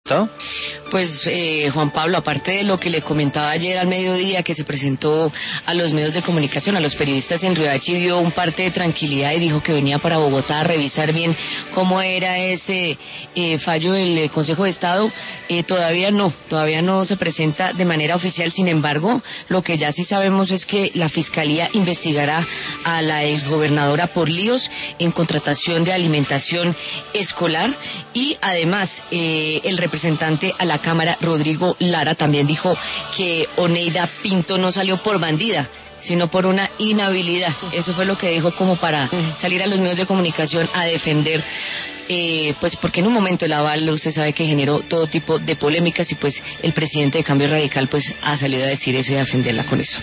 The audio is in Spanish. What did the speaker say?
Pues Juan Pablo, aparte de lo que le comentaba ayer al mediodía, que se presentó a los medios de comunicación, a los periodistas en Riohacha, y dio un parte de tranquilidad y dijo que venía para Bogotá a revisar bien cómo era ese fallo del Consejo de Estado. Todavía no se presenta de manera oficial. Sin embargo, lo que ya sí sabemos es que la Fiscalía investigará a la exgobernadora por líos en contratación de alimentación escolar, y además el representante a la Cámara, Rodrigo Lara, también dijo que Oneida Pinto no salió por bandida, sino por una inhabilidad. Eso fue lo que dijo, como para salir a los medios de comunicación a defender, pues porque en un momento el aval, usted sabe que generó todo tipo de polémicas, y pues el presidente de Cambio Radical pues ha salido a decir eso y a defenderla con eso.